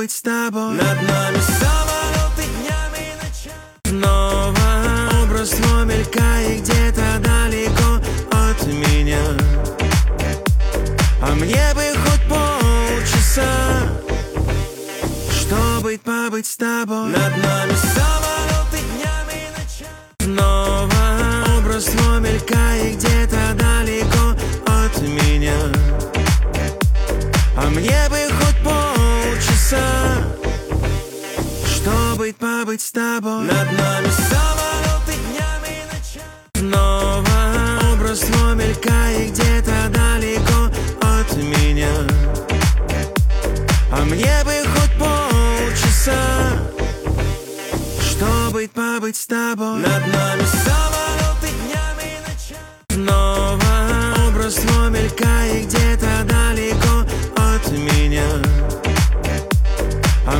побыть с тобой. Над нами самолеты днями и ночами. Снова образ твой мелькает где-то далеко от меня. А мне бы хоть полчаса, чтобы побыть с тобой. Над нами самолеты днями и ночами. Снова образ твой мелькает где-то далеко от меня. А мне бы хоть полчаса, чтобы побыть с тобой. Над нами самолеты днями и ночами. Снова образ твой мелькает где-то далеко от меня. А мне бы хоть полчаса, чтобы побыть с тобой. Над нами самолеты днями и ночами. Снова образ твой мелькает где-то